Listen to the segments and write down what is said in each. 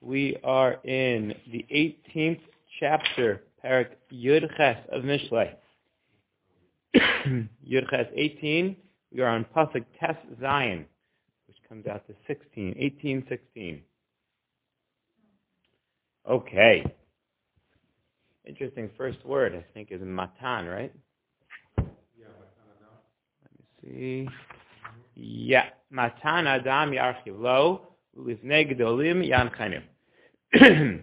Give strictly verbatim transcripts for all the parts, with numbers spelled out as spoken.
We are in the eighteenth chapter, Parak Yud Ches of Mishlei. Yud Ches eighteen, we are on Pasuk Tes Zion, which comes out to sixteen, eighteen sixteen. Okay. Interesting first word, I think, is matan, right? Yeah, Let me see. Yeah. Matan Adam Yarchiv Lo, Ulifnei Gedolim Yanchanim.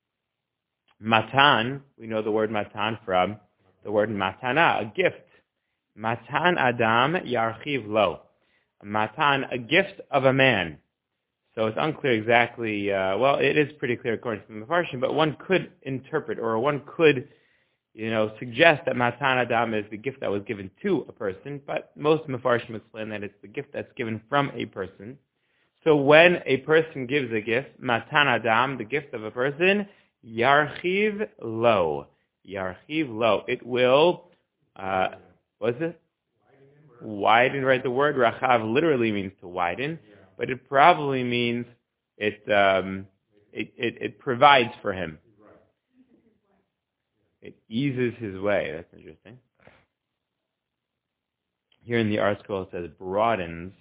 Matan, we know the word matan from the word matana, a gift. Matan Adam Yarchiv Lo. Matan, a gift of a man. So it's unclear exactly, uh, well, it is pretty clear according to the Mefarshim, but one could interpret, or one could, you know, suggest that Matan Adam is the gift that was given to a person, but most Mefarshim explain that it's the gift that's given from a person. So when a person gives a gift, Matan Adam, the gift of a person, Yarchiv Lo. Yarchiv Lo. It will, uh, what is it? Widen, right? The word Rachav literally means to widen. But it probably means it, um, it, it it provides for him. It eases his way. That's interesting. Here in the article it says broadens.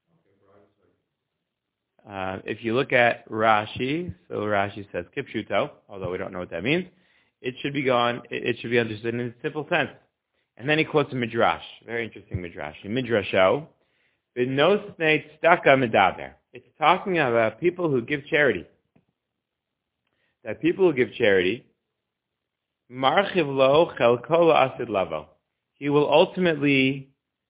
Uh, if you look at Rashi, so Rashi says kipshuto, although we don't know what that means, it should be gone. It, it should be understood in a simple sense. And then he quotes a midrash, very interesting midrash. In Midrasho, it's talking about people who give charity. That people who give charity, marchiv lo chelko asid lavo. He will ultimately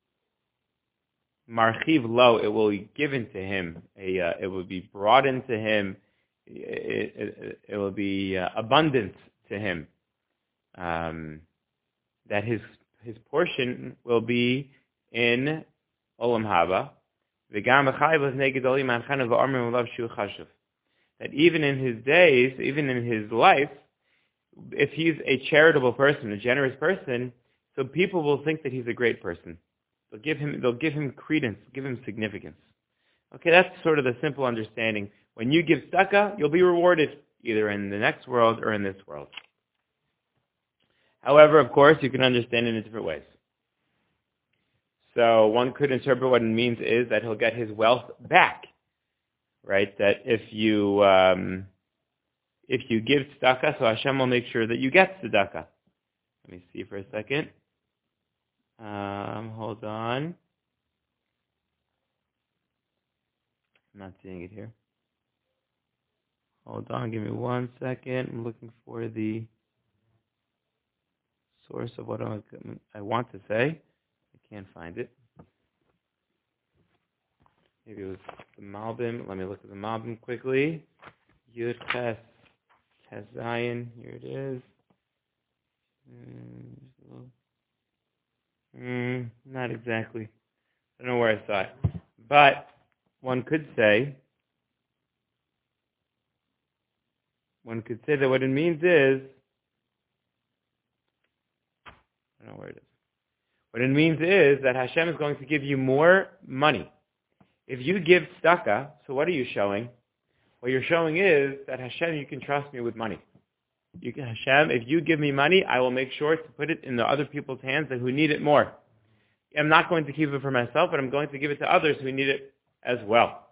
marchiv lo. It will be given to him. A, uh, it will be brought into him. It, it, it will be uh, abundant to him. Um, that his his portion will be in Olam Haba, that even in his days, even in his life, if he's a charitable person, a generous person, so people will think that he's a great person. They'll give him, they'll give him credence, give him significance. Okay, that's sort of the simple understanding. When you give tzedakah, you'll be rewarded either in the next world or in this world. However, of course, you can understand it in different ways. So one could interpret what it means is that he'll get his wealth back, right? That if you um, if you give tzedakah, so Hashem will make sure that you get tzedakah. Let me see for a second. Um, hold on. I'm not seeing it here. Hold on, give me one second. I'm looking for the source of what I I want to say. I can't find it. Maybe it was the Malbim. Let me look at the Malbim quickly. Yud Ches Tes Zion. Here it is. Mm, not exactly. I don't know where I saw it. But one could say, one could say that what it means is, I don't know where it is. What it means is that Hashem is going to give you more money. If you give tzedakah, so what are you showing? What you're showing is that Hashem, you can trust me with money. You can, Hashem, if you give me money, I will make sure to put it in the other people's hands who need it more. I'm not going to keep it for myself, but I'm going to give it to others who need it as well.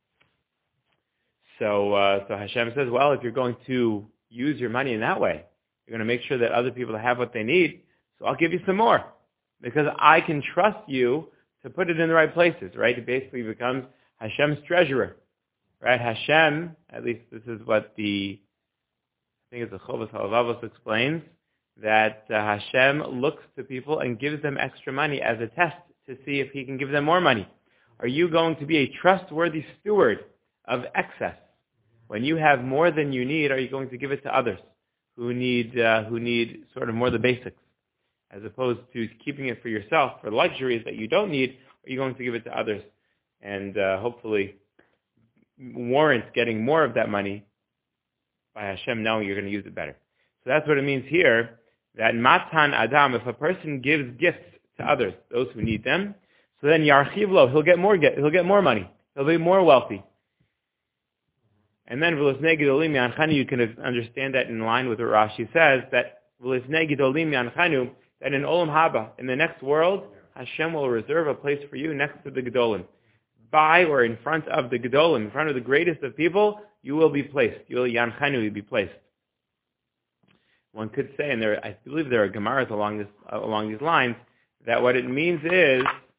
So, uh, so Hashem says, well, if you're going to use your money in that way, you're going to make sure that other people have what they need, so I'll give you some more. Because I can trust you to put it in the right places, right? It basically becomes Hashem's treasurer, right? Hashem, at least this is what the, I think it's the Chovos HaLevavos explains, that uh, Hashem looks to people and gives them extra money as a test to see if he can give them more money. Are you going to be a trustworthy steward of excess? When you have more than you need, are you going to give it to others who need, uh, who need sort of more the basics? As opposed to keeping it for yourself, for luxuries that you don't need, are you going to give it to others and uh, hopefully warrant getting more of that money by Hashem knowing you're going to use it better. So that's what it means here, that Matan Adam, if a person gives gifts to others, those who need them, so then Yarchiv Lo, he'll get more, he'll get more money. He'll be more wealthy. And then v'lifnei gedolim yanchanu, you can understand that in line with what Rashi says, that v'lifnei gedolim yanchanu, that in Olam Haba, in the next world, Hashem will reserve a place for you next to the Gedolim. By or in front of the Gedolim, in front of the greatest of people, you will be placed. You will yanchanu, you'll be placed. One could say, and there, I believe there are Gemaras along this uh, along these lines, that what it means is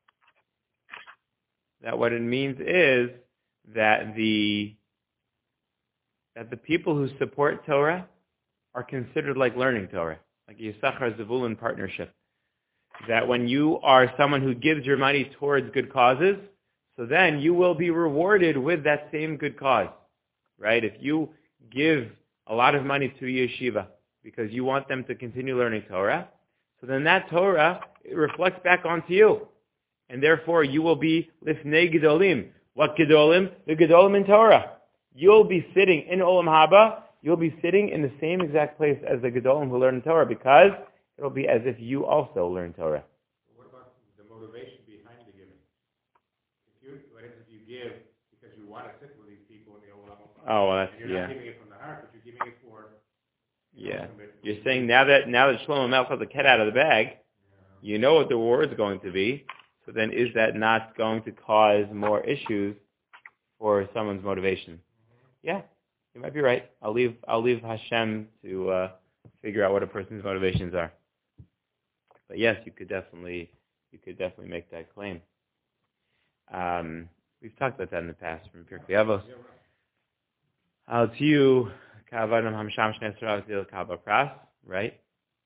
that what it means is that the that the people who support Torah are considered like learning Torah, like Yisachar Zevulun partnership. That when you are someone who gives your money towards good causes, so then you will be rewarded with that same good cause, right? If you give a lot of money to yeshiva because you want them to continue learning Torah, so then that Torah it reflects back onto you. And therefore you will be lifnei gedolim. What gedolim? The gedolim in Torah. You'll be sitting in Olam Haba, you'll be sitting in the same exact place as the gedolim who learn Torah, because it'll be as if you also learn Torah. What about the motivation behind the giving? If you, what if you give because you want to sit with these people in the Olam Haba? Oh, well, that's, and you're yeah. not giving it from the heart, but you're giving it for... You Yeah. know, You're saying now that now that Shlomo Melech has the cat out of the bag, yeah. you know what the reward is going to be. So then, is that not going to cause more issues for someone's motivation? Mm-hmm. Yeah, you might be right. I'll leave I'll leave Hashem to uh, figure out what a person's motivations are. But yes, you could definitely you could definitely make that claim. Um, we've talked about that in the past from Pirkei Avos. Al Tiu Kavadim Hamsham Shnei Sarav Dil Kava Pras, right?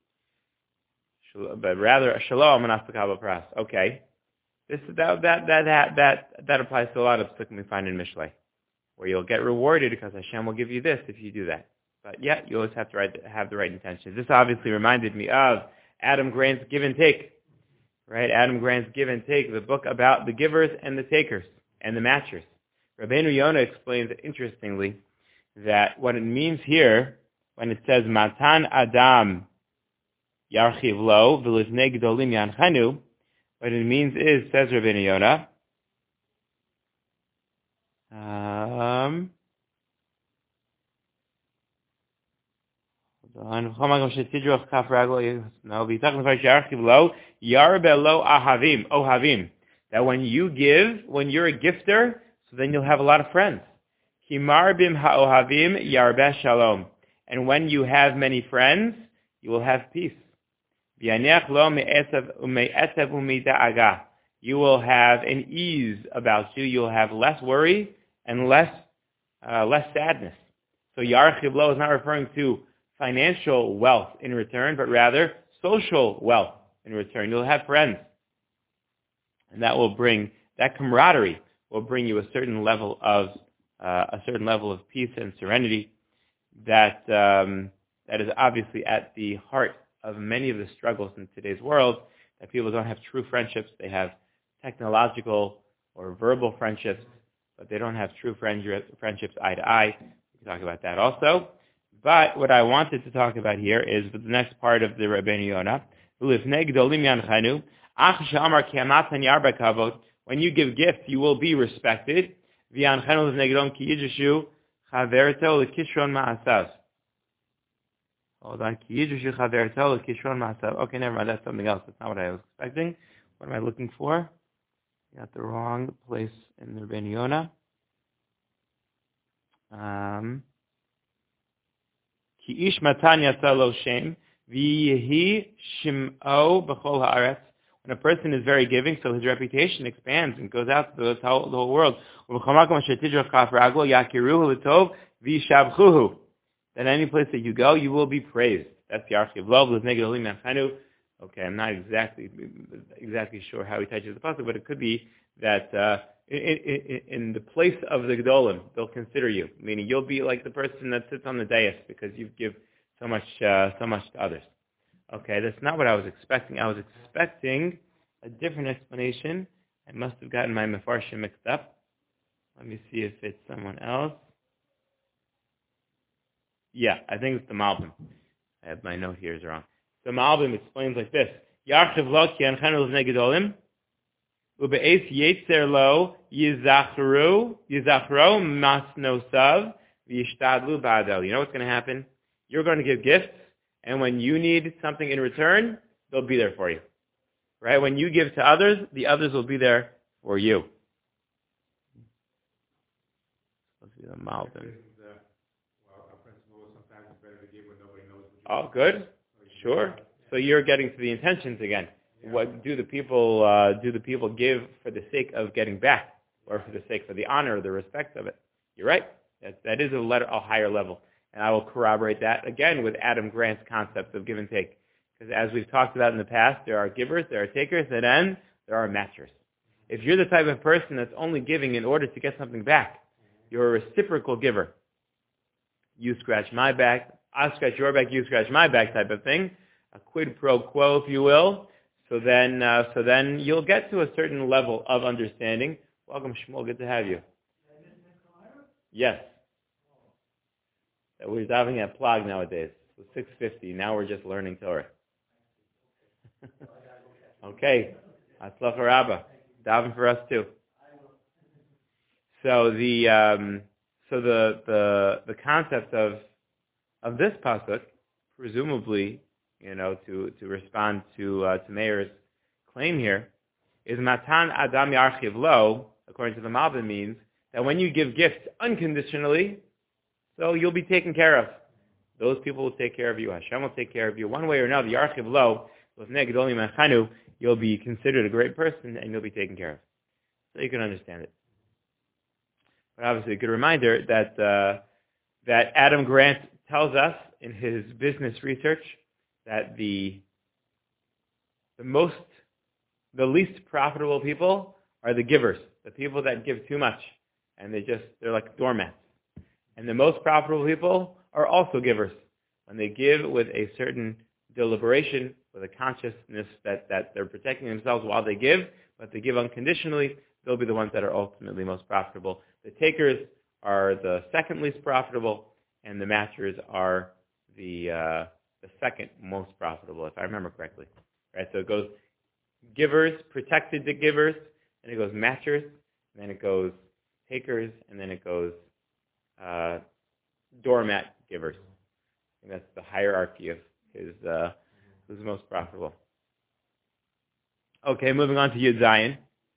But rather Shalom and Kava Pras. Okay, this that that that that that that applies to a lot of psukim we find in Mishlei, where you'll get rewarded because Hashem will give you this if you do that. But yeah, you always have to right, have the right intentions. This obviously reminded me of Adam Grant's Give and Take, right? Adam Grant's Give and Take, the book about the givers and the takers and the matchers. Rabbeinu Yonah explains interestingly that what it means here, when it says Matan Adam Yarchiv Lo V'Lifnei Gedolim Yanchanu, what it means is, says Rabbeinu Yonah, um, that when you give, when you're a gifter, so then you'll have a lot of friends. And when you have many friends, you will have peace. You will have an ease about you. You'll have less worry and less uh, less sadness. So Yarchiv Lo is not referring to financial wealth in return, but rather social wealth in return. You'll have friends. And that will bring, that camaraderie will bring you a certain level of, uh, a certain level of peace and serenity that, um, that is obviously at the heart of many of the struggles in today's world, that people don't have true friendships. They have technological or verbal friendships, but they don't have true friendships eye to eye. We can talk about that also. But what I wanted to talk about here is the next part of the Rabbeinu Yonah. When you give gifts, you will be respected. Hold on. Okay, never mind. That's something else. That's not what I was expecting. What am I looking for? Got the wrong place in the Rabbeinu Yonah. Um, Ki ish matan yatsa lo shem v'yehi shim'o b'chol haaretz. When a person is very giving, so his reputation expands and goes out to the whole, the whole world. Then any place that you go, you will be praised. That's the Yarchiv Lo V'Lifnei Gedolim Yanchanu. Okay, I'm not exactly exactly sure how he touches the pasuk, but it could be that uh, in, in, in the place of the Gedolim, they'll consider you. Meaning, you'll be like the person that sits on the dais because you give so much uh, so much to others. Okay, that's not what I was expecting. I was expecting a different explanation. I must have gotten my Mefarshim mixed up. Let me see if it's someone else. Yeah, I think it's the Malbim. I have my note here is wrong. The Malbim explains like this: Yarchiv Lo Ki Yanchanu L'Vnei Gedolim Ube'es Yetzer Lo Yizachru Yizachro Masnosav v'yishtadlu ba'do. You know what's going to happen? You're going to give gifts, and when you need something in return, they'll be there for you. Right? When you give to others, the others will be there for you. Let's see the Malvin. Oh, good. Sure. So you're getting to the intentions again. What do the people uh, do? The people give for the sake of getting back, or for the sake for the honor, or the respect of it? You're right. That that is a, letter, a higher level, and I will corroborate that again with Adam Grant's concept of give and take. Because as we've talked about in the past, there are givers, there are takers, and then there are matchers. If you're the type of person that's only giving in order to get something back, you're a reciprocal giver. You scratch my back, I scratch your back, you scratch my back type of thing, a quid pro quo, if you will. So then, uh, so then you'll get to a certain level of understanding. Welcome, Shmuel. Good to have you. Yes. We're diving at Plag nowadays. So six fifty. Now we're just learning Torah. Okay. Atzlacha Rabba. Daven for us too. So the um, so the the the concept of of this pasuk, presumably, you know, to to respond to uh, to Meir's claim here, is Matan Adam Yarchiv Lo, according to the Malbim, means that when you give gifts unconditionally, so you'll be taken care of. Those people will take care of you. Hashem will take care of you. One way or another, Yarchiv Lo, you'll be considered a great person and you'll be taken care of. So you can understand it. But obviously a good reminder that uh, that Adam Grant tells us in his business research that the the most, the least profitable people are the givers, the people that give too much, and they just, they're like doormats. And the most profitable people are also givers. When they give with a certain deliberation, with a consciousness that, that they're protecting themselves while they give, but they give unconditionally, they'll be the ones that are ultimately most profitable. The takers are the second least profitable, and the matchers are the uh, the second most profitable, if I remember correctly. Right? So it goes givers, protected to givers, and it goes matchers, and then it goes takers, and then it goes uh, doormat givers. I think that's the hierarchy of his uh, who's the most profitable. Okay, moving on to Yud Zayin.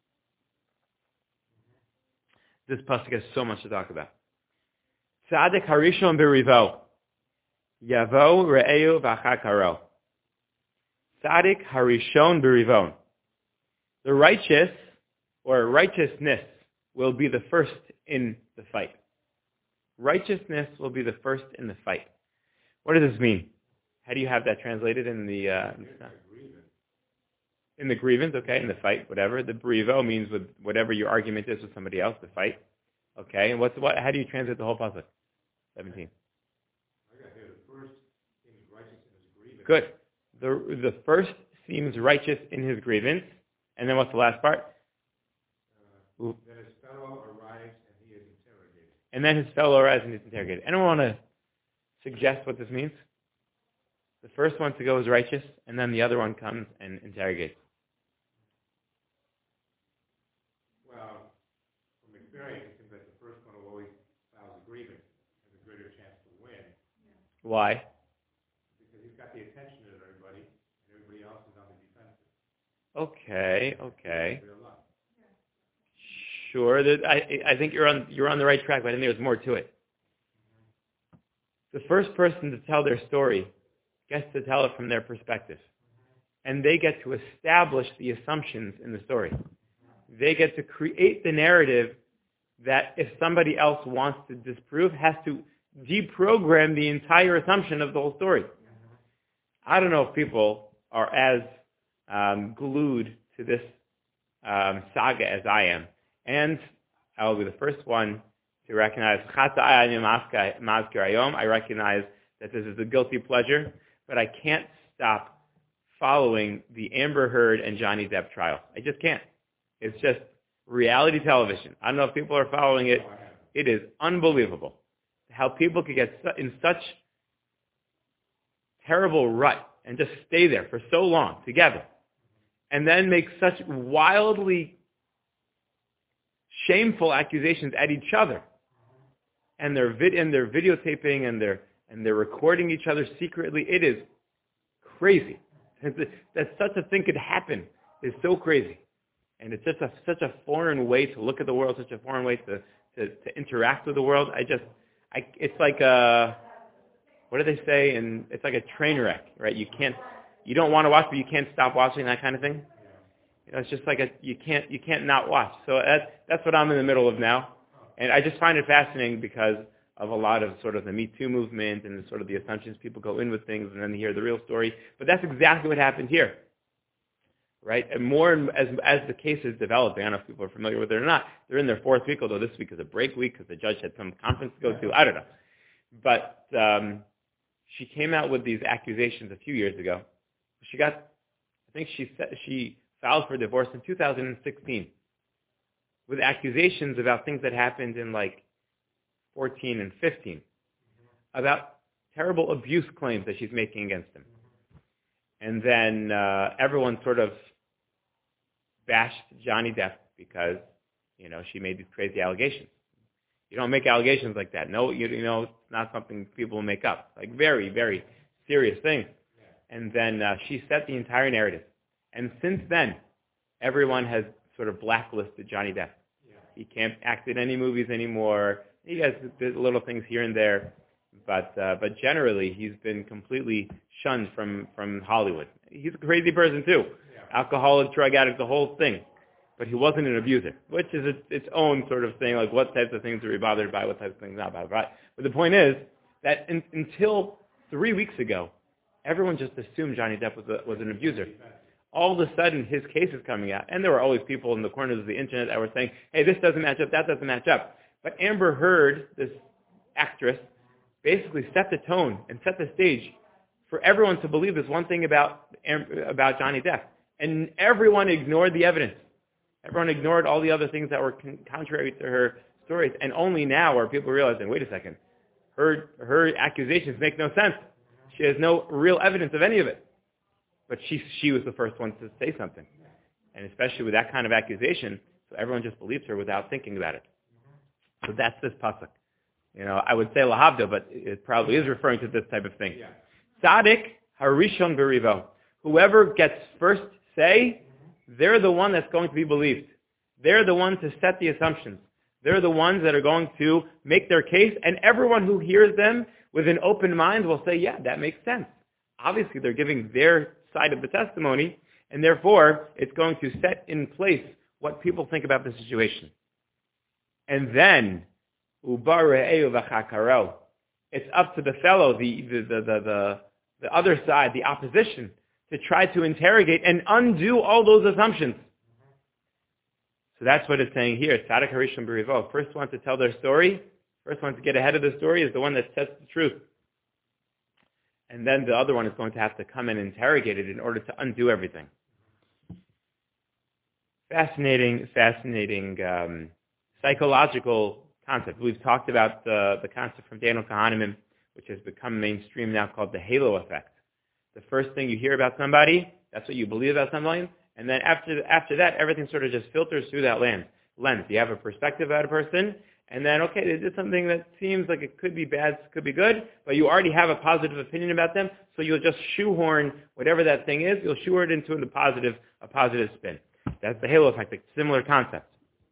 This pasuk has so much to talk about. Tzadik harishon b'rivo, yavo re'eu v'achar karo. Tzadik harishon b'rivon. The righteous, or righteousness, will be the first in the fight. Righteousness will be the first in the fight. What does this mean? How do you have that translated in the uh, in the grievance? Okay, in the fight, whatever. The brivo means with whatever your argument is with somebody else, the fight. Okay, and what's what? How do you translate the whole pasuk? Seventeen. Good. The the first seems righteous in his grievance, and then what's the last part? Uh, then his fellow arrives and he is interrogated. And then his fellow arrives and he's interrogated. Anyone want to suggest what this means? The first one to go is righteous, and then the other one comes and interrogates. Well, from experience, it seems like the first one will always file a grievance, has a greater chance to win. Yeah. Why? Because he's got the attention of everybody, and everybody else is on the defensive. Okay, okay. Sure, that I I think you're on you're on the right track, but I think there's more to it. The first person to tell their story gets to tell it from their perspective. And they get to establish the assumptions in the story. They get to create the narrative that if somebody else wants to disprove, has to deprogram the entire assumption of the whole story. I don't know if people are as um, glued to this um, saga as I am. And I will be the first one to recognize, I recognize that this is a guilty pleasure, but I can't stop following the Amber Heard and Johnny Depp trial. I just can't. It's just reality television. I don't know if people are following it. It is unbelievable how people could get in such terrible rut and just stay there for so long together and then make such wildly shameful accusations at each other. and they're vid- and they're videotaping and they're and they're recording each other secretly. It is crazy. That such a thing could happen is so crazy. And it's just a, such a foreign way to look at the world, such a foreign way to, to, to interact with the world. I just, I, it's like a, what do they say? And it's like a train wreck, right? You can't, you don't want to watch, but you can't stop watching, that kind of thing. You know, it's just like a, you can't, you can't not watch. So that's, that's what I'm in the middle of now. And I just find it fascinating because of a lot of sort of the Me Too movement and the sort of the assumptions people go in with things and then they hear the real story. But that's exactly what happened here. Right? And more as as the case is developing, I don't know if people are familiar with it or not, they're in their fourth week, although this week is a break week because the judge had some conference to go to. I don't know. But um, she came out with these accusations a few years ago. She got, I think she said, she filed for divorce in two thousand sixteen with accusations about things that happened in like fourteen and fifteen, about terrible abuse claims that she's making against him. And then uh, everyone sort of bashed Johnny Depp because, you know, she made these crazy allegations. You don't make allegations like that. No, you, you know, it's not something people make up. Like very, very serious things. And then uh, she set the entire narrative. And since then, everyone has sort of blacklisted Johnny Depp. He can't act in any movies anymore. He has little things here and there. But uh, but generally, he's been completely shunned from, from Hollywood. He's a crazy person, too. Yeah. Alcoholic, drug addict, the whole thing. But he wasn't an abuser, which is its, its own sort of thing, like what types of things are we bothered by, what types of things not bothered by. But the point is that in, until three weeks ago, everyone just assumed Johnny Depp was, a, was an abuser. All of a sudden, his case is coming out. And there were always people in the corners of the internet that were saying, hey, this doesn't match up, that doesn't match up. But Amber Heard, this actress, basically set the tone and set the stage for everyone to believe this one thing about about Johnny Depp. And everyone ignored the evidence. Everyone ignored all the other things that were con- contrary to her stories. And only now are people realizing, wait a second, her her accusations make no sense. She has no real evidence of any of it. But she she was the first one to say something. And especially with that kind of accusation, so everyone just believes her without thinking about it. So that's this pasuk. You know, I would say lahavda, but it probably is referring to this type of thing. Yeah. Tzaddik harishon berivo. Whoever gets first say, they're the one that's going to be believed. They're the ones to set the assumptions. They're the ones that are going to make their case, and everyone who hears them with an open mind will say, yeah, that makes sense. Obviously, they're giving their side of the testimony, and therefore, it's going to set in place what people think about the situation. And then, it's up to the fellow, the, the, the, the, the, the other side, the opposition, to try to interrogate and undo all those assumptions. So that's what it's saying here. Tzaddik harishon berivo. First one to tell their story, first one to get ahead of the story is the one that says the truth. And then the other one is going to have to come and interrogate it in order to undo everything. Fascinating, fascinating um, psychological concept. We've talked about the, the concept from Daniel Kahneman, which has become mainstream now, called the halo effect. The first thing you hear about somebody, that's what you believe about somebody, and then after after that, everything sort of just filters through that lens. lens. You have a perspective about a person, and then, okay, they did something that seems like it could be bad, could be good, but you already have a positive opinion about them, so you'll just shoehorn whatever that thing is, you'll shoehorn it into a positive, a positive spin. That's the halo effect, a similar concept.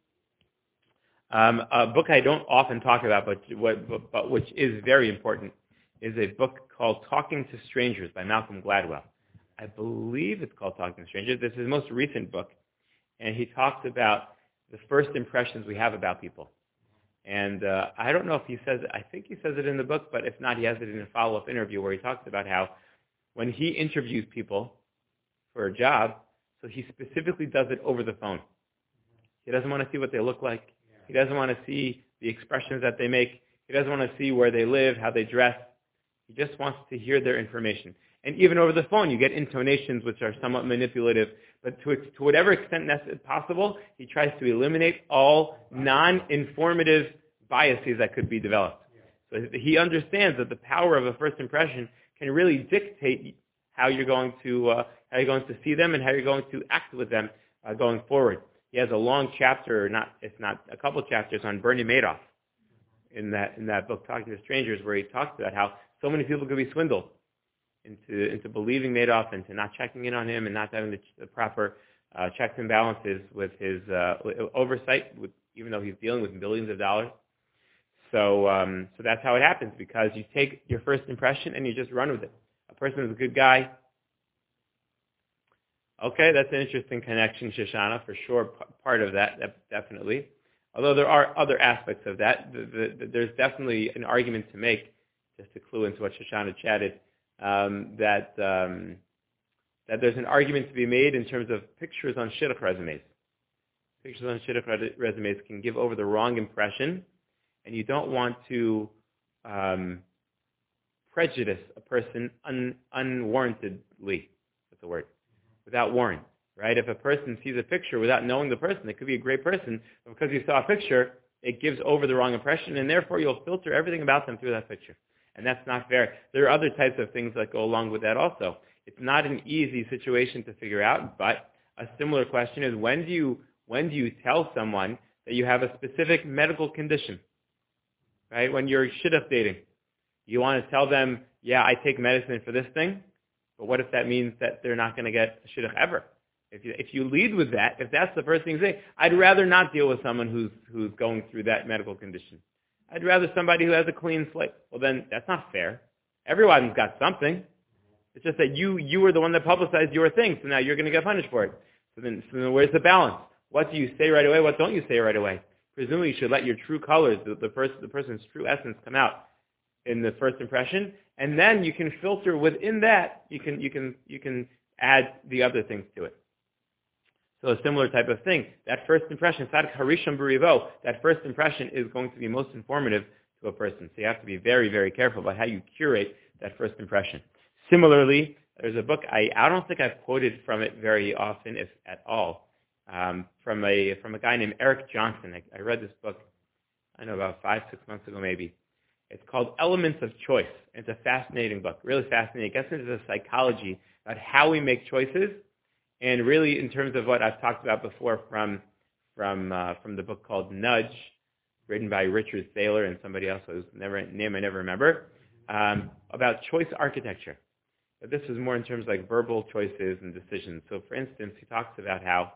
Um, a book I don't often talk about, but, what, but, but which is very important, is a book called Talking to Strangers by Malcolm Gladwell. I believe it's called Talking to Strangers. This is his most recent book, and he talks about the first impressions we have about people. And uh, I don't know if he says it, I think he says it in the book, but if not, he has it in a follow-up interview where he talks about how when he interviews people for a job, so he specifically does it over the phone. He doesn't want to see what they look like. He doesn't want to see the expressions that they make. He doesn't want to see where they live, how they dress. He just wants to hear their information. And even over the phone, you get intonations which are somewhat manipulative. But to, to whatever extent possible, he tries to eliminate all non-informative biases that could be developed. So he understands that the power of a first impression can really dictate how you're going to uh, how you're going to see them and how you're going to act with them uh, going forward. He has a long chapter, not if not a couple chapters, on Bernie Madoff. in that in that book, Talking to Strangers, where he talks about how so many people could be swindled into into believing Madoff, into not checking in on him and not having the, the proper uh, checks and balances with his uh, oversight, with, even though he's dealing with billions of dollars. So um, so that's how it happens, because you take your first impression and you just run with it. A person is a good guy. Okay, that's an interesting connection, Shoshana, for sure, p- part of that, definitely. Although there are other aspects of that, the, the, the, there's definitely an argument to make, just to clue into what Shoshana chatted, um, that um, that there's an argument to be made in terms of pictures on shidduch resumes. Pictures on shidduch resumes can give over the wrong impression, and you don't want to um, prejudice a person un, unwarrantedly. That's the word. Without warrant, right? If a person sees a picture without knowing the person, it could be a great person, but because you saw a picture, it gives over the wrong impression, and therefore you'll filter everything about them through that picture. And that's not fair. There are other types of things that go along with that also. It's not an easy situation to figure out, but a similar question is, when do you when do you tell someone that you have a specific medical condition, right? When you're shidduch dating, you want to tell them, yeah, I take medicine for this thing, but what if that means that they're not going to get a shidduch ever? If you, if you lead with that, if that's the first thing you say, I'd rather not deal with someone who's who's going through that medical condition. I'd rather somebody who has a clean slate. Well, then that's not fair. Everyone's got something. It's just that you you were the one that publicized your thing, so now you're going to get punished for it. So then, so then where's the balance? What do you say right away? What don't you say right away? Presumably, you should let your true colors, the, the, first, the person's true essence, come out in the first impression, and then you can filter within that. You can you can you can add the other things to it. So a similar type of thing. That first impression, Sadik Harishon B'Rivo, that first impression is going to be most informative to a person. So you have to be very, very careful about how you curate that first impression. Similarly, there's a book, I, I don't think I've quoted from it very often, if at all, um, from a from a guy named Eric Johnson. I, I read this book, I know, about five, six months ago maybe. It's called Elements of Choice. It's a fascinating book, really fascinating. It gets into the psychology about how we make choices, and really in terms of what I've talked about before from from uh, from the book called Nudge, written by Richard Thaler and somebody else whose never, name I never remember, um, about choice architecture. But this is more in terms of like verbal choices and decisions. So for instance, he talks about how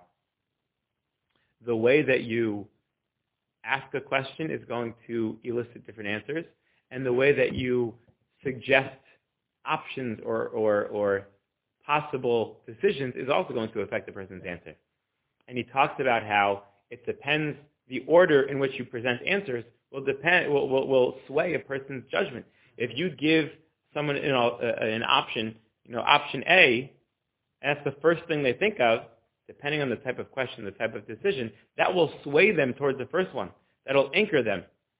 the way that you ask a question is going to elicit different answers, and the way that you suggest options or, or, or possible decisions is also going to affect the person's answer. And he talks about how it depends, the order in which you present answers will depend, will, will, will sway a person's judgment. If you give someone, you know, uh, an option, you know, option A, and that's the first thing they think of, depending on the type of question, the type of decision, that will sway them towards the first one. That'll anchor them.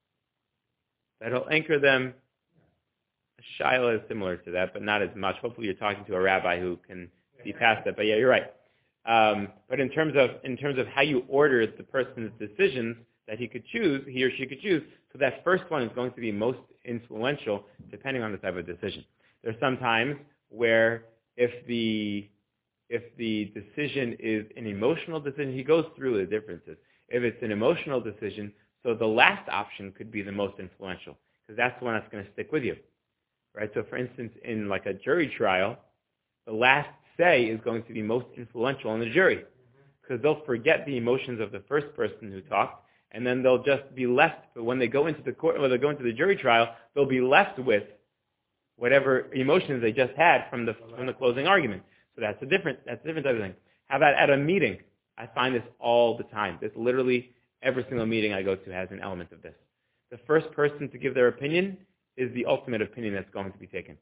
That'll anchor them. Shaila is similar to that, but not as much. Hopefully you're talking to a rabbi who can see past that. But yeah, you're right. Um, but in terms of in terms of how you order the person's decisions that he could choose, he or she could choose, so that first one is going to be most influential depending on the type of decision. There's some times where if the if the decision is an emotional decision, he goes through the differences. If it's an emotional decision, so the last option could be the most influential, because that's the one that's going to stick with you. Right? So for instance, in like a jury trial, the last say is going to be most influential on the jury, because they'll forget the emotions of the first person who talked, and then they'll just be left, but when they go into the court, when they go into the jury trial, they'll be left with whatever emotions they just had from the from the closing argument. So that's a different that's a different type of thing. How about at a meeting? I find this all the time. This literally every single meeting I go to has an element of this. The first person to give their opinion is the ultimate opinion that's going to be taken.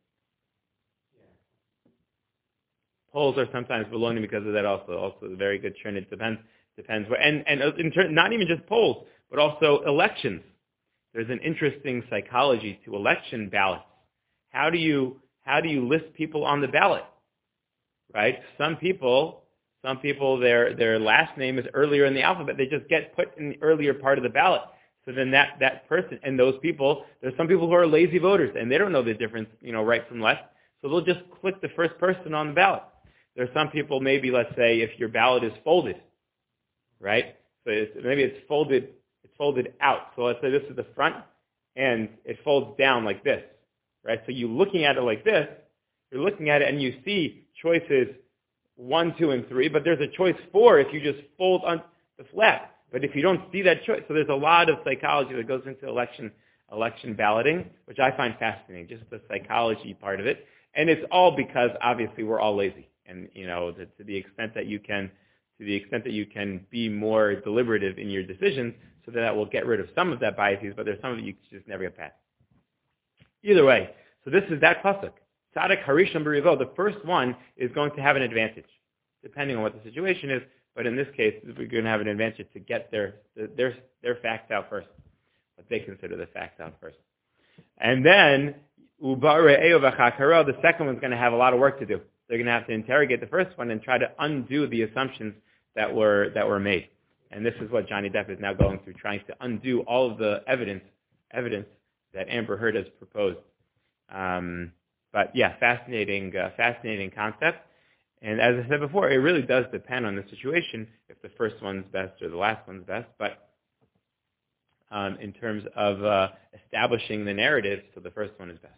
Polls are sometimes baloney because of that also. Also a very good trend. It depends depends where, and and in turn, not even just polls, but also elections. There's an interesting psychology to election ballots. How do you how do you list people on the ballot? Right? Some people some people their their last name is earlier in the alphabet. They just get put in the earlier part of the ballot. So then that, that person and those people, there's some people who are lazy voters and they don't know the difference, you know, right from left. So they'll just click the first person on the ballot. There's some people, maybe let's say if your ballot is folded, right? So it's, maybe it's folded, it's folded out. So let's say this is the front and it folds down like this, right? So you're looking at it like this, you're looking at it and you see choices one, two, and three, but there's a choice four if you just fold on the flap. But if you don't see that choice, so there's a lot of psychology that goes into election election balloting, which I find fascinating, just the psychology part of it. And it's all because obviously we're all lazy, and you know, to, to the extent that you can, to the extent that you can be more deliberative in your decisions, so that, that will get rid of some of that biases, but there's some of it you just never get past. Either way, so this is that pasuk. Tzadik harishon b'rivo, the first one is going to have an advantage, depending on what the situation is. But in this case, we're going to have an advantage to get their their their facts out first, what they consider the facts out first. And then, the second one's going to have a lot of work to do. They're going to have to interrogate the first one and try to undo the assumptions that were that were made. And this is what Johnny Depp is now going through, trying to undo all of the evidence evidence that Amber Heard has proposed. Um, but yeah, fascinating, uh, fascinating concept. And as I said before, it really does depend on the situation if the first one's best or the last one's best. But um, in terms of uh, establishing the narrative, so the first one is best.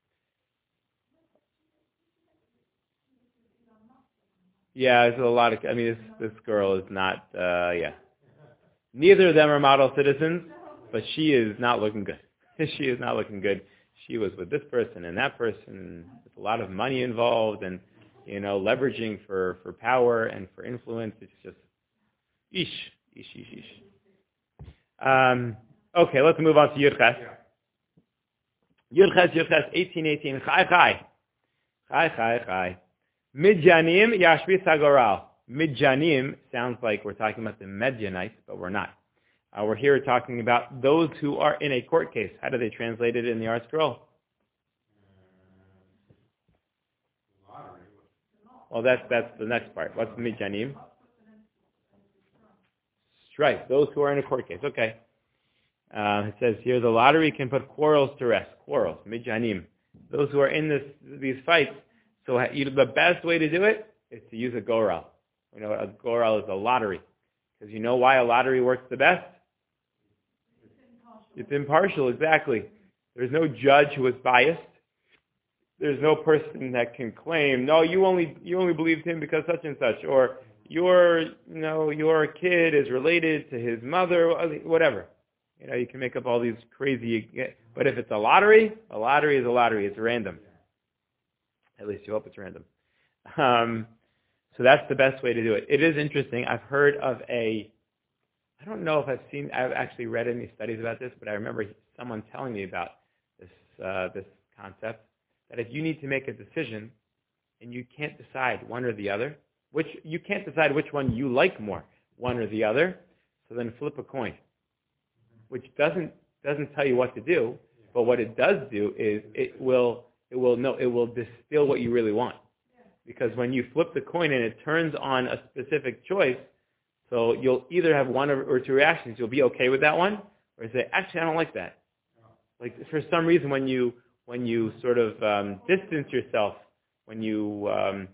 Yeah, there's a lot of. I mean, this this girl is not. Uh, yeah, neither of them are model citizens, but she is not looking good. She is not looking good. She was with this person and that person, with a lot of money involved, and you know, leveraging for, for power and for influence. It's just, ish, ish, ish, ish. Um, okay, let's move on to Yud Ches. Yud Ches, Yud Ches, eighteen eighteen. Chai, chai. Chai, chai, chai. Midjanim yashbis hagoral. Midjanim sounds like we're talking about the Midianites, but we're not. Uh, we're here talking about those who are in a court case. How do they translate it in the Art Scroll? Well, that's that's the next part. What's the Midjanim? Right, those who are in a court case. Okay. Uh, it says here the lottery can put quarrels to rest. Quarrels, Midjanim. Those who are in this these fights. So you, the best way to do it is to use a goral. You know, a goral is a lottery. Because you know why a lottery works the best? It's impartial, exactly. There's no judge who is biased. There's no person that can claim, no, you only you only believed him because such and such, or your you know your kid is related to his mother, whatever. You know, you can make up all these crazy. But if it's a lottery, a lottery is a lottery. It's random. At least you hope it's random. Um, so that's the best way to do it. It is interesting. I've heard of a. I don't know if I've seen. I've actually read any studies about this, but I remember someone telling me about this uh, this concept. That if you need to make a decision and you can't decide one or the other, which you can't decide which one you like more, one or the other, so then flip a coin, which doesn't doesn't tell you what to do, but what it does do is it will it will no it will distill what you really want, because when you flip the coin and it turns on a specific choice, so you'll either have one or, or two reactions. You'll be okay with that one, or say, actually, I don't like that. Like for some reason, when you when you sort of um, distance yourself, when you um,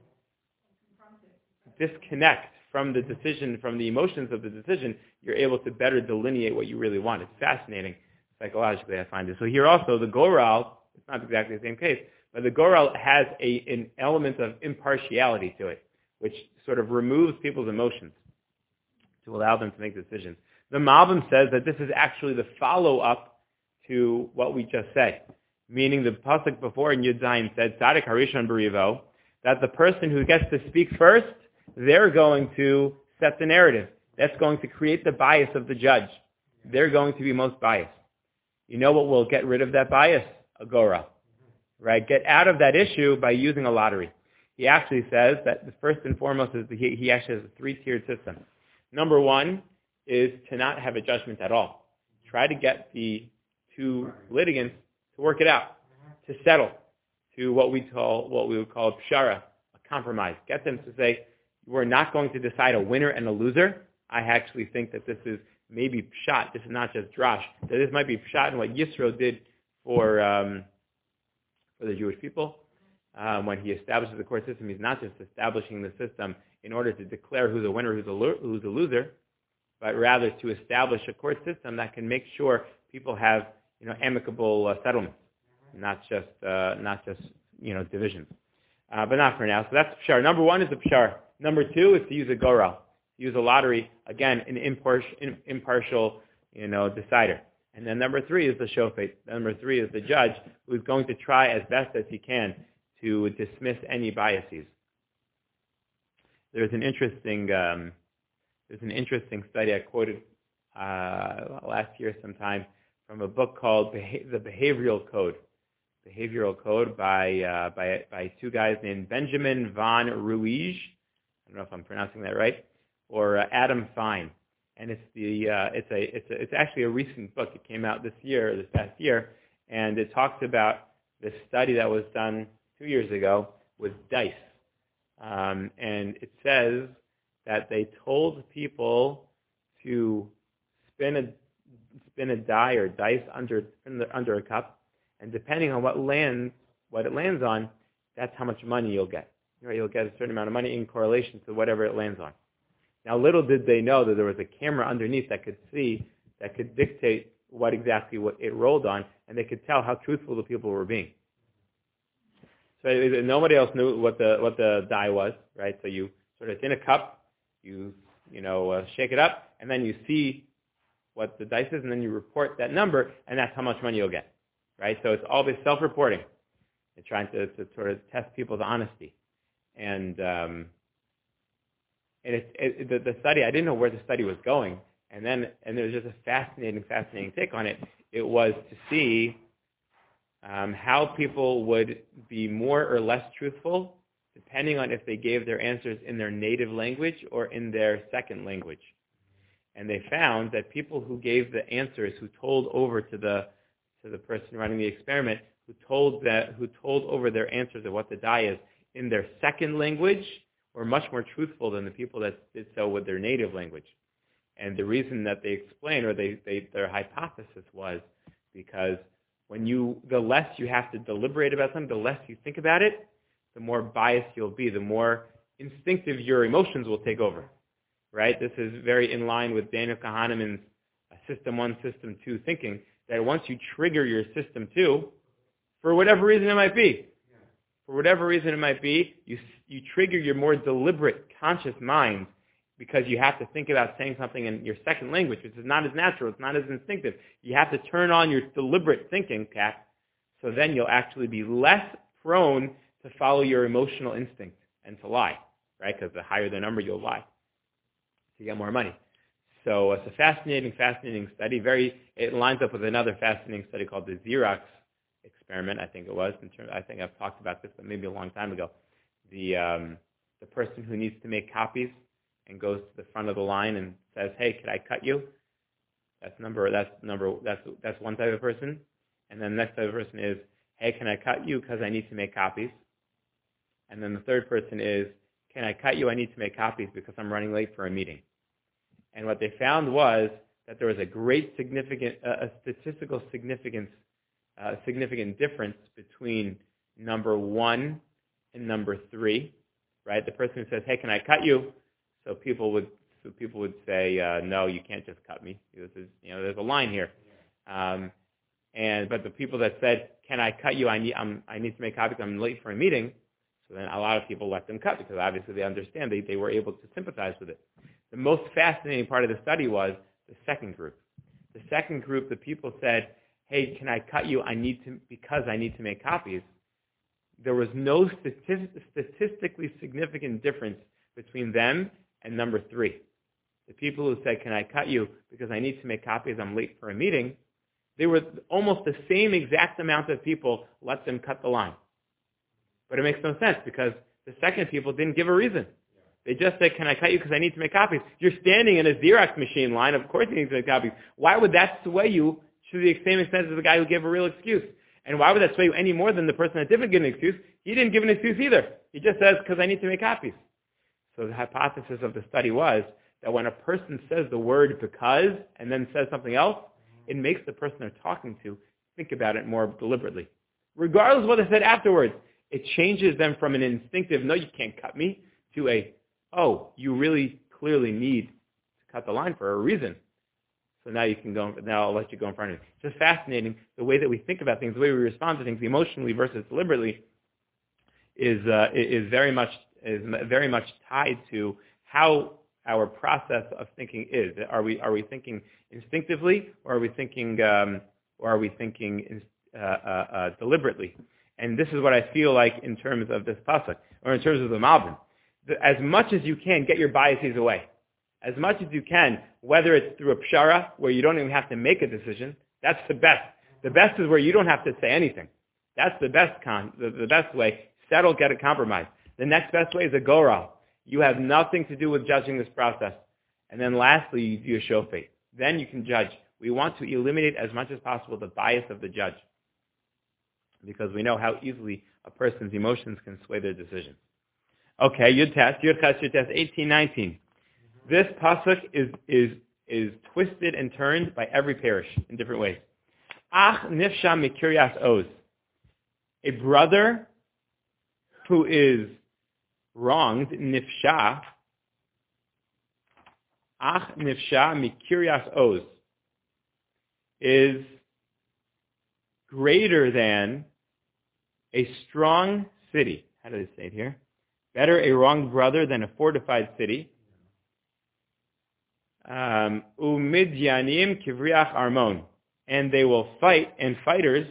disconnect from the decision, from the emotions of the decision, you're able to better delineate what you really want. It's fascinating psychologically, I find it. So here also, the goral, it's not exactly the same case, but the goral has a, an element of impartiality to it, which sort of removes people's emotions to allow them to make decisions. The Malbim says that this is actually the follow-up to what we just said. Meaning the pasuk before in Yud Zayin said, Tzadik harishon b'rivo, that the person who gets to speak first, they're going to set the narrative. That's going to create the bias of the judge. They're going to be most biased. You know what will get rid of that bias? A gora. Right? Get out of that issue by using a lottery. He actually says that the first and foremost is that he, he actually has a three-tiered system. Number one is to not have a judgment at all. Try to get the two litigants to work it out, to settle, to what we call what we would call pshara, a compromise. Get them to say, we're not going to decide a winner and a loser. I actually think that this is maybe pshat. This is not just drash. That this might be pshat in what Yisro did for um, for the Jewish people. Um, when he establishes the court system, he's not just establishing the system in order to declare who's a winner, who's a, lo- who's a loser, but rather to establish a court system that can make sure people have you know, amicable uh, settlements, not just, uh, not just, you know, divisions. Uh, but not for now. So that's pshar. Number one is the pshar. Number two is to use a goral, use a lottery, again, an impartial, impartial, you know, decider. And then number three is the shofet. Number three is the judge who's going to try as best as he can to dismiss any biases. There's an interesting, um, there's an interesting study I quoted uh, last year sometime from a book called Beha- The Behavioral Code. Behavioral Code by uh, by by two guys named Benjamin von Ruij. I don't know if I'm pronouncing that right, or uh, Adam Fine. And it's the uh, it's a it's a, it's actually a recent book. It came out this year, this past year, and it talks about the study that was done two years ago with dice. Um, and it says that they told people to spin a spin a die or dice under under a cup, and depending on what lands what it lands on, that's how much money you'll get. Right? You'll get a certain amount of money in correlation to whatever it lands on. Now, little did they know that there was a camera underneath that could see, that could dictate what exactly what it rolled on, and they could tell how truthful the people were being. So it, nobody else knew what the what the die was, right? So you sort of, it's in a cup, you you know uh, shake it up, and then you see what the dice is, and then you report that number, and that's how much money you'll get, right? So it's always self-reporting. They're trying to, to sort of test people's honesty, and um, and it, it, the, the study, I didn't know where the study was going, and then and there was just a fascinating, fascinating take on it. It was to see um, how people would be more or less truthful depending on if they gave their answers in their native language or in their second language. And they found that people who gave the answers, who told over to the to the person running the experiment, who told that who told over their answers of what the die is in their second language, were much more truthful than the people that did so with their native language. And the reason that they explained, or they, they their hypothesis was because when you, the less you have to deliberate about something, the less you think about it, the more biased you'll be, the more instinctive your emotions will take over, right? This is very in line with Daniel Kahneman's system one, system two thinking, that once you trigger your system two, for whatever reason it might be, for whatever reason it might be, you you trigger your more deliberate, conscious mind because you have to think about saying something in your second language, which is not as natural, it's not as instinctive. You have to turn on your deliberate thinking cap, so then you'll actually be less prone to follow your emotional instinct and to lie, right? Because the higher the number, you'll lie. So you get more money. So it's a fascinating, fascinating study. Very, it lines up with another fascinating study called the Xerox experiment, I think it was. In terms, I think I've talked about this, but maybe a long time ago. The um, the person who needs to make copies and goes to the front of the line and says, "Hey, can I cut you?" That's number. That's number. That's that's one type of person. And then the next type of person is, "Hey, can I cut you because I need to make copies?" And then the third person is, "Can I cut you? I need to make copies because I'm running late for a meeting." And what they found was that there was a great significant, uh, a statistical significance, uh, significant difference between number one and number three, right? The person who says, "Hey, can I cut you?" So people would, so people would say, uh, "No, you can't just cut me. This is, you know, there's a line here." Um, and but the people that said, "Can I cut you? I need, I'm, I need to make copies. I'm late for a meeting." So then a lot of people let them cut because obviously they understand. They they were able to sympathize with it. The most fascinating part of the study was the second group. The second group, the people said, "Hey, can I cut you? I need to, because I need to make copies." There was no statis- statistically significant difference between them and number three. The people who said, "Can I cut you because I need to make copies, I'm late for a meeting," they were almost the same exact amount of people let them cut the line. But it makes no sense because the second people didn't give a reason. They just said, "Can I cut you because I need to make copies?" You're standing in a Xerox machine line. Of course you need to make copies. Why would that sway you to the same extent as the guy who gave a real excuse? And why would that sway you any more than the person that didn't give an excuse? He didn't give an excuse either. He just says, "Because I need to make copies." So the hypothesis of the study was that when a person says the word "because" and then says something else, it makes the person they're talking to think about it more deliberately. Regardless of what they said afterwards, it changes them from an instinctive, "No, you can't cut me," to a, "Oh, you really clearly need to cut the line for a reason." So now you can go. Now I'll let you go in front of me. It's just fascinating the way that we think about things, the way we respond to things, emotionally versus deliberately, is uh, is very much is very much tied to how our process of thinking is. Are we are we thinking instinctively, or are we thinking um, or are we thinking uh, uh, uh, deliberately? And this is what I feel like in terms of this pasuk, or in terms of the Malbim. As much as you can, get your biases away. As much as you can, whether it's through a pshara, where you don't even have to make a decision, that's the best. The best is where you don't have to say anything. That's the best con, the, the best way. Settle, get a compromise. The next best way is a goral. You have nothing to do with judging this process. And then lastly, you do a shofet. Then you can judge. We want to eliminate as much as possible the bias of the judge, because we know how easily a person's emotions can sway their decisions. Okay, Yud Tes, Yud Ches, Yud Tes, eighteen nineteen. This pasuk is is is twisted and turned by every parish in different ways. Ach nifsha mikiryas oz. A brother who is wronged, nifsha. Ach nifsha mikiryas oz is greater than a strong city. How do they say it here? Better a wronged brother than a fortified city. Um, Umidyanim kivriach armon. And they will fight, and fighters,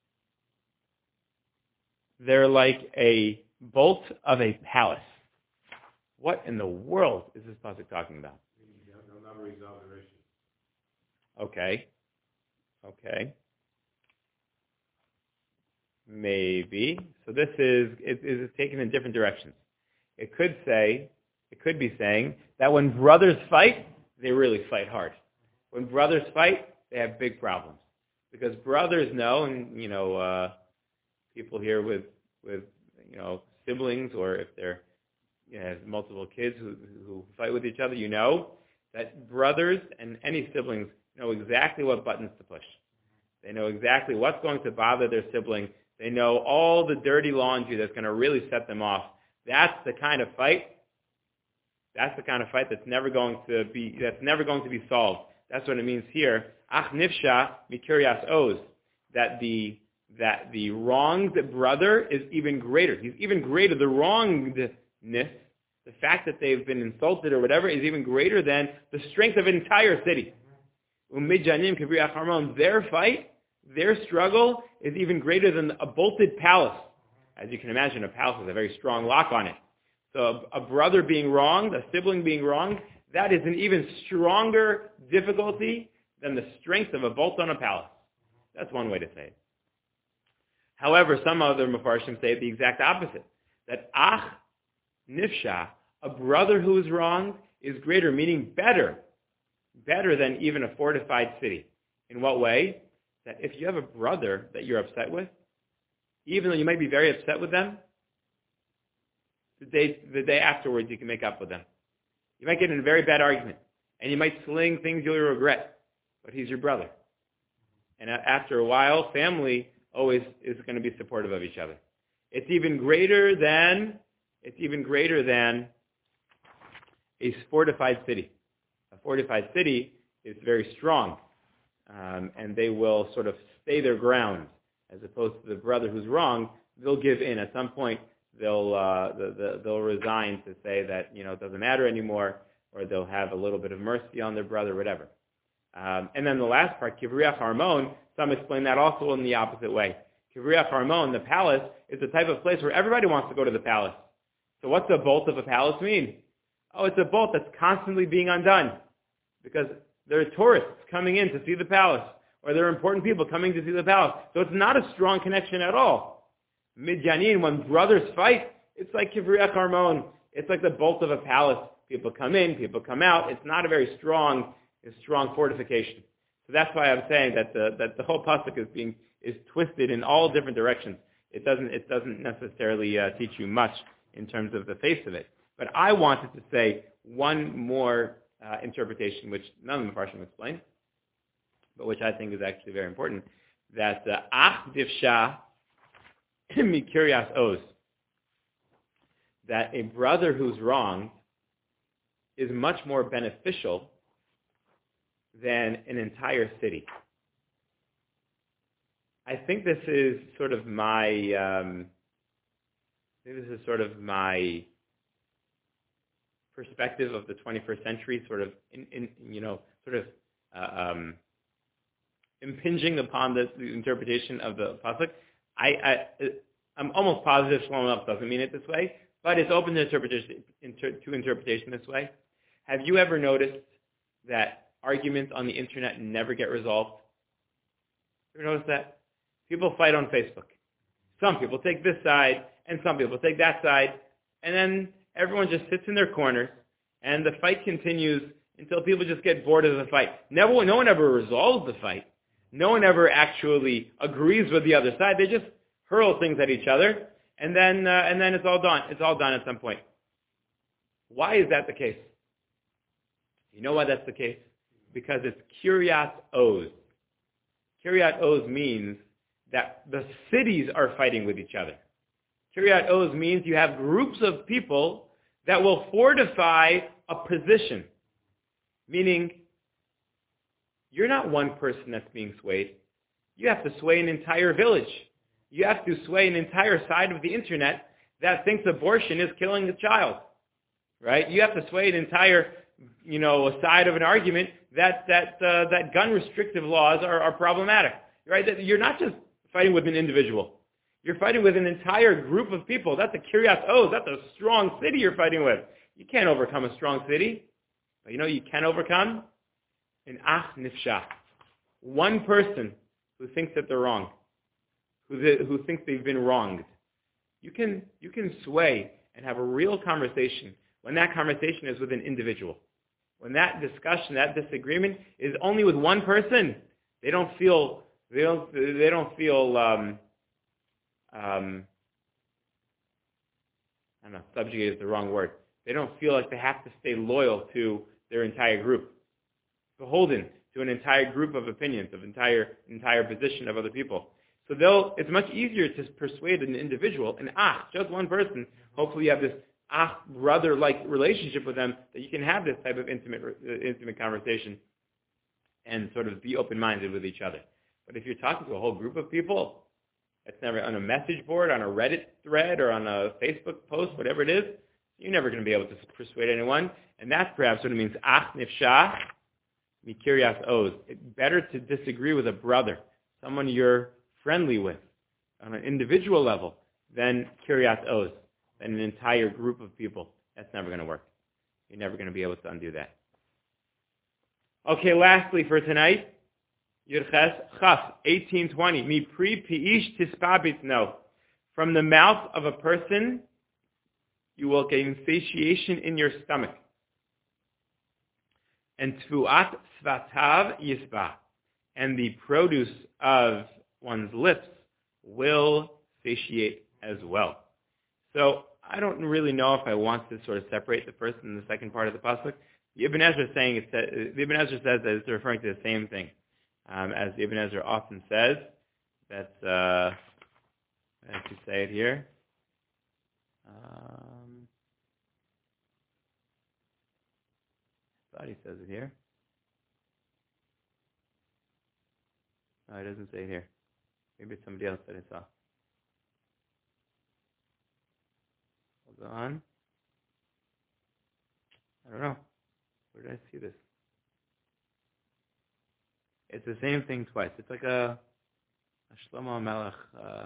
they're like a bolt of a palace. What in the world is this pasuk talking about? They'll never resolve their issue. Okay. Okay. Maybe. So this is, it is taken in different directions. It could say, it could be saying that when brothers fight, they really fight hard. When brothers fight, they have big problems. Because brothers know, and, you know, uh, people here with, with, you know, siblings, or if they're, you know, have multiple kids who, who fight with each other, you know that brothers and any siblings know exactly what buttons to push. They know exactly what's going to bother their sibling. They know all the dirty laundry that's going to really set them off. That's the kind of fight. That's the kind of fight that's never going to be that's never going to be solved. That's what it means here. Ach nifsha mikiryas oz. That the that the wronged brother is even greater. He's even greater. The wrongedness, the fact that they've been insulted or whatever, is even greater than the strength of an entire city. Umidyanim kivriach armon. Their fight, their struggle, is even greater than a bolted palace. As you can imagine, a palace has a very strong lock on it. So a, a brother being wronged, a sibling being wronged, that is an even stronger difficulty than the strength of a bolt on a palace. That's one way to say it. However, some other Mefarshim say the exact opposite. That ach nifsha, a brother who is wronged, is greater, meaning better. Better than even a fortified city. In what way? That if you have a brother that you're upset with, even though you might be very upset with them, the day, the day afterwards you can make up with them. You might get in a very bad argument, and you might sling things you'll regret, but he's your brother. And after a while, family always is going to be supportive of each other. It's even greater than, it's even greater than a fortified city. A fortified city is very strong, um, and they will sort of stay their ground, as opposed to the brother who's wrong. They'll give in at some point. They'll uh, the, the, they'll resign to say that, you know, it doesn't matter anymore, or they'll have a little bit of mercy on their brother, whatever. Um, and then the last part, Kivriach Harmon, some explain that also in the opposite way. Kivriach Harmon, the palace, is the type of place where everybody wants to go to the palace. So what's a bolt of a palace mean? Oh, it's a bolt that's constantly being undone, because there are tourists coming in to see the palace, or there are important people coming to see the palace. So it's not a strong connection at all. Midyanin, when brothers fight, it's like Kivriach Harmon. It's like the bolt of a palace. People come in, people come out. It's not a very strong, a strong fortification. So that's why I'm saying that the that the whole pasuk is being is twisted in all different directions. It doesn't it doesn't necessarily uh, teach you much in terms of the face of it. But I wanted to say one more uh, interpretation, which none of the Mefarshim explain, but which I think is actually very important. That ach divsha mikiryas oz. That a brother who's wrong is much more beneficial than an entire city. I think this is sort of my, um, I think this is sort of my perspective of the twenty-first century, sort of, in, in you know, sort of uh, um, impinging upon the, the interpretation of the pasuk. I, I, I'm almost positive Shlomo doesn't mean it this way, but it's open to interpretation, inter, to interpretation this way. Have you ever noticed that arguments on the internet never get resolved? Ever noticed that? People fight on Facebook. Some people take this side, and some people take that side, and then everyone just sits in their corners, and the fight continues until people just get bored of the fight. Never, no one ever resolves the fight. No one ever actually agrees with the other side. They just hurl things at each other, and then uh, and then it's all done. It's all done at some point. Why is that the case? You know why that's the case? Because it's Kiryat Oz. Kiryat Oz means that the cities are fighting with each other. Kiryat Oz means you have groups of people that will fortify a position. Meaning, you're not one person that's being swayed. You have to sway an entire village. You have to sway an entire side of the internet that thinks abortion is killing the child. Right? You have to sway an entire, you know, side of an argument that that uh, that gun restrictive laws are, are problematic. Right? That you're not just fighting with an individual. You're fighting with an entire group of people. That's a Kiryat Oz. That's a strong city you're fighting with. You can't overcome a strong city. But you know you can overcome? An ach nifshah. One person who thinks that they're wrong, who, the, who thinks they've been wronged. You can, you can sway and have a real conversation when that conversation is with an individual. When that discussion, that disagreement is only with one person, they don't feel, they don't, they don't feel, um, um, I don't know, subjugate is the wrong word. They don't feel like they have to stay loyal to their entire group, beholden to an entire group of opinions, of entire entire position of other people. So they'll, it's much easier to persuade an individual, an ach, just one person. Hopefully you have this ach, brother-like relationship with them that you can have this type of intimate uh, intimate conversation and sort of be open-minded with each other. But if you're talking to a whole group of people, it's never on a message board, on a Reddit thread, or on a Facebook post, whatever it is, you're never going to be able to persuade anyone. And that's perhaps what it means, ach nifshah, mikiryas oz. It's better to disagree with a brother, someone you're friendly with, on an individual level, than kiryas oz, than an entire group of people. That's never going to work. You're never going to be able to undo that. Okay, lastly for tonight, Yirches Chaf, eighteen twenty. Mi pri pi'ish tispabit no. From the mouth of a person, you will gain satiation in your stomach. And tfuat svatav yisba. And the produce of one's lips will satiate as well. So I don't really know if I want to sort of separate the first and the second part of the pasuk. The Ibn Ezra is saying it's, uh, the Ibn Ezra says that it's referring to the same thing. Um, as the Ibn Ezra often says, that, uh, I have to say it here. Um, I thought he says it here. No, he doesn't say it here. Maybe it's somebody else that I saw. Hold on. I don't know. Where did I see this? It's the same thing twice. It's like a, a Shlomo Melech uh,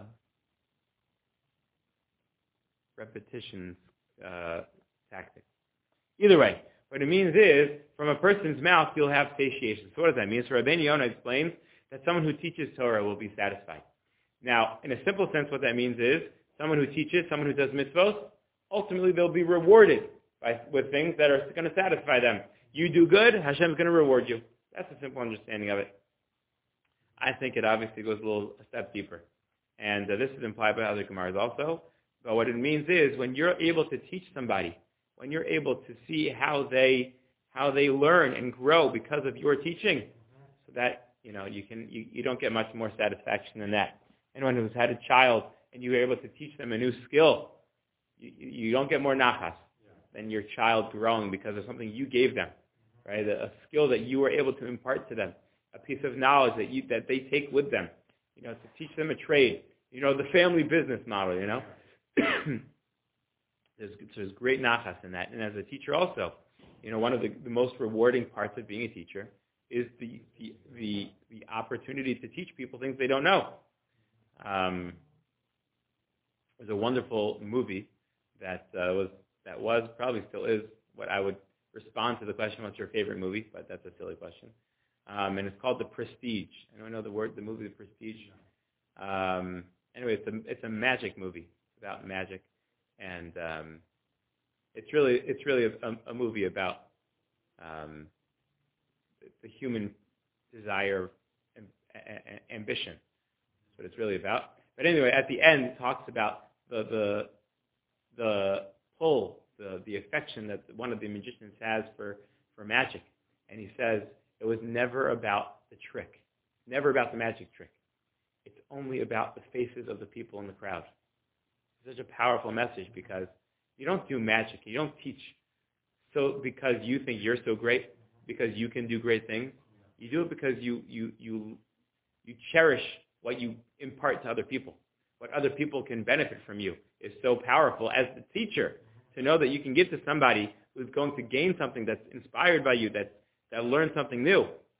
repetition uh, tactic. Either way, what it means is, from a person's mouth, you'll have satiation. So what does that mean? So Rabbeinu Yonah explains that someone who teaches Torah will be satisfied. Now, in a simple sense, what that means is, someone who teaches, someone who does mitzvot, ultimately they'll be rewarded by, with things that are going to satisfy them. You do good, Hashem is going to reward you. That's a simple understanding of it. I think it obviously goes a little a step deeper. And uh, this is implied by other Gemaras also. But what it means is, when you're able to teach somebody, when you're able to see how they how they learn and grow because of your teaching, so that, you know, you can you, you don't get much more satisfaction than that. Anyone who's had a child and you were able to teach them a new skill, you, you don't get more nachas than your child growing because of something you gave them. right? A, a skill that you were able to impart to them, a piece of knowledge that you that they take with them, you know, to teach them a trade, you know, the family business model, you know. there's there's great nachas in that, and as a teacher also, you know, one of the, the most rewarding parts of being a teacher is the the the, the opportunity to teach people things they don't know. Um, there's a wonderful movie that uh, was that was probably still is what I would respond to the question, what's your favorite movie? But that's a silly question. Um, and it's called The Prestige. I don't know the word, the movie The Prestige. Um, anyway, it's a it's a magic movie. It's about magic, and um, it's really it's really a, a movie about um, the human desire and a- ambition. That's what it's really about. But anyway, at the end, it talks about the the the pull, the the affection that one of the magicians has for, for magic. And he says it was never about the trick, never about the magic trick. It's only about the faces of the people in the crowd. It's such a powerful message because you don't do magic, you don't teach so because you think you're so great, because you can do great things. You do it because you you you you cherish what you impart to other people. What other people can benefit from you is so powerful as the teacher to know that you can give to somebody who's going to gain something that's inspired by you, that that learned something new.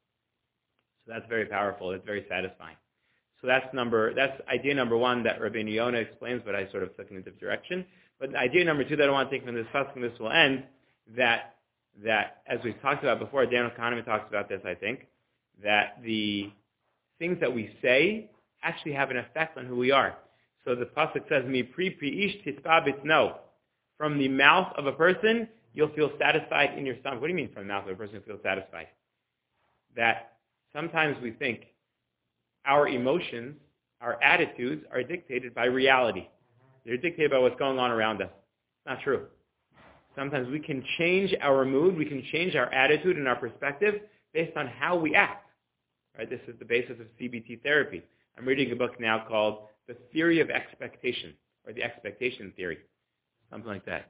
So that's very powerful. It's very satisfying. So that's number that's idea number one that Rabbeinu Yonah explains, but I sort of took in a different direction. But idea number two that I want to take from this pasuk, and this will end, that that as we've talked about before, Daniel Kahneman talks about this, I think, that the things that we say actually have an effect on who we are. So the pasuk says, "Mi pri pri ish tispa bitno." From the mouth of a person, you'll feel satisfied in your stomach. What do you mean from the mouth of a person you'll feel satisfied? That sometimes we think our emotions, our attitudes are dictated by reality. They're dictated by what's going on around us. It's not true. Sometimes we can change our mood, we can change our attitude and our perspective based on how we act. Right? This is the basis of C B T therapy. I'm reading a book now called The Theory of Expectation, or the Expectation Theory. Something like that.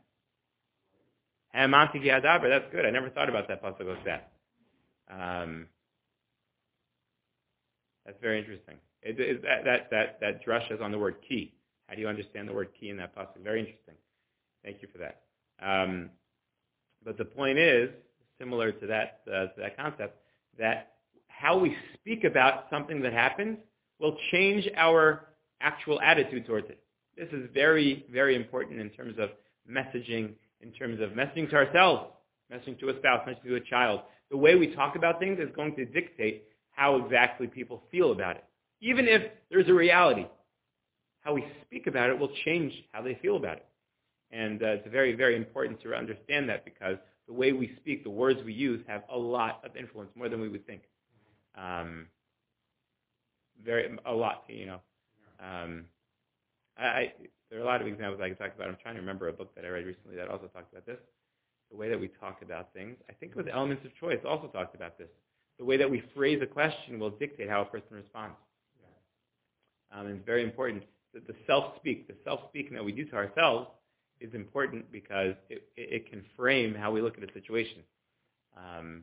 That's good. I never thought about that pasuk like that. Um, that's very interesting. It, it, that, that, that, that drush is on the word key. How do you understand the word key in that pasuk? Very interesting. Thank you for that. Um, but the point is, similar to that, uh, to that concept, that how we speak about something that happens will change our actual attitude towards it. This is very, very important in terms of messaging, in terms of messaging to ourselves, messaging to a spouse, messaging to a child. The way we talk about things is going to dictate how exactly people feel about it. Even if there's a reality, how we speak about it will change how they feel about it. And uh, it's very, very important to understand that because the way we speak, the words we use have a lot of influence, more than we would think. Um, very, a lot, you know. Um, I, I, there are a lot of examples I could talk about. I'm trying to remember a book that I read recently that also talked about this. The way that we talk about things. I think it was Elements of Choice also talked about this. The way that we phrase a question will dictate how a person responds. Um, and it's very important that the self-speak, the self-speaking that we do to ourselves is important because it, it, it can frame how we look at a situation. Um,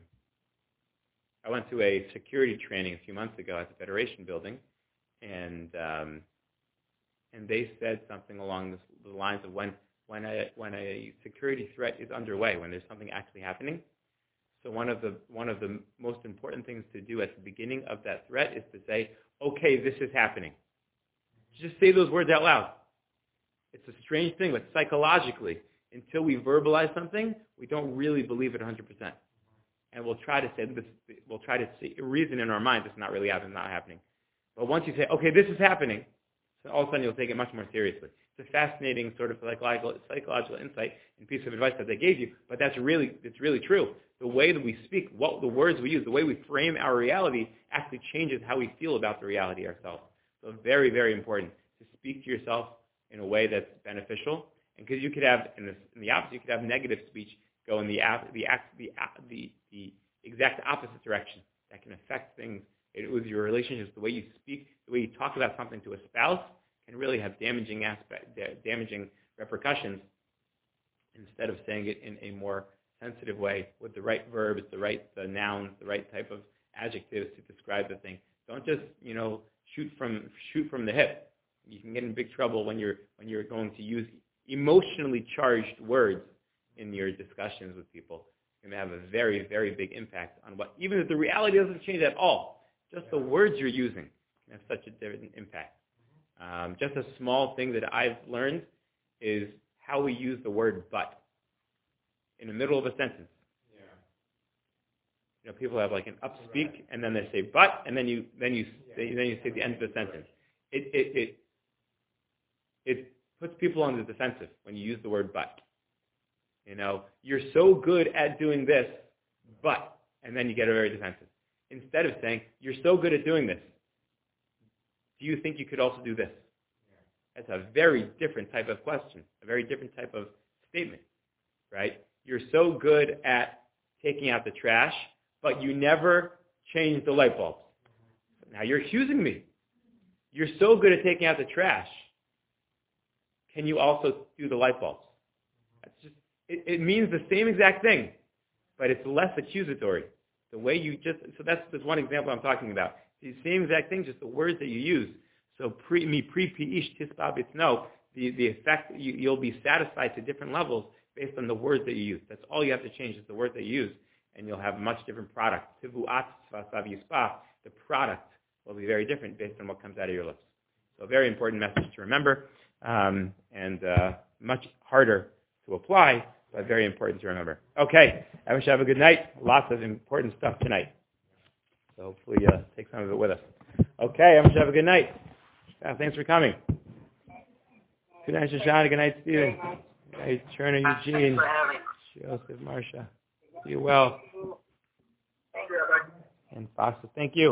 I went to a security training a few months ago at the Federation Building, and um, and they said something along the, the lines of when when a when a security threat is underway, when there's something actually happening. So one of the one of the most important things to do at the beginning of that threat is to say, "Okay, this is happening." Just say those words out loud. It's a strange thing, but psychologically, until we verbalize something, we don't really believe it one hundred percent. And we'll try to say this. We'll try to see, reason in our minds it's not really happening, not happening. But once you say, "Okay, this is happening," so all of a sudden you'll take it much more seriously. It's a fascinating sort of psychological, psychological insight and piece of advice that they gave you, but that's really, it's really true. The way that we speak, what the words we use, the way we frame our reality actually changes how we feel about the reality ourselves. So very, very important to speak to yourself in a way that's beneficial. And because you could have, in, this, in the opposite, you could have negative speech go in the the the the, the exact opposite direction. That can affect things it, with your relationships. The way you speak, the way you talk about something to a spouse can really have damaging aspect, damaging repercussions. Instead of saying it in a more sensitive way with the right verbs, the right the nouns, the right type of adjectives to describe the thing. Don't just, you know, shoot from shoot from the hip. You can get in big trouble when you're when you're going to use emotionally charged words in your discussions with people. It's going to have a very, very big impact on what, even if the reality doesn't change at all, just the words you're using can have such a different impact. Um, just a small thing that I've learned is how we use the word but in the middle of a sentence. Yeah. You know, people have like an upspeak, right, and then they say but, and then you then you yeah. then you say the end of the sentence. It it it it puts people on the defensive when you use the word but. You know, you're so good at doing this, but, and then you get very defensive. Instead of saying, you're so good at doing this, do you think you could also do this? That's a very different type of question, a very different type of statement, right? You're so good at taking out the trash, but you never change the light bulbs. Now you're accusing me. You're so good at taking out the trash. Can you also do the light bulbs? That's just, it, it means the same exact thing, but it's less accusatory. The way you just, so that's just one example I'm talking about. The same exact thing, just the words that you use. So pre mi pre pi'ish tisbabits, no, the, the effect, you, you'll be satisfied to different levels based on the words that you use. That's all you have to change is the words that you use, and you'll have a much different product. Tivu'at svasav yispa, the product will be very different based on what comes out of your lips. So a very important message to remember, um, and uh, much harder to apply, but very important to remember. Okay, I wish you have a good night. Lots of important stuff tonight. So hopefully uh, take some of it with us. Okay, I wish you have a good night. Uh, thanks for coming. Good night, Shoshana. Good night, Stephen. Good night, Turner, Eugene, Joseph, Marcia. See you well. And Fox, thank you.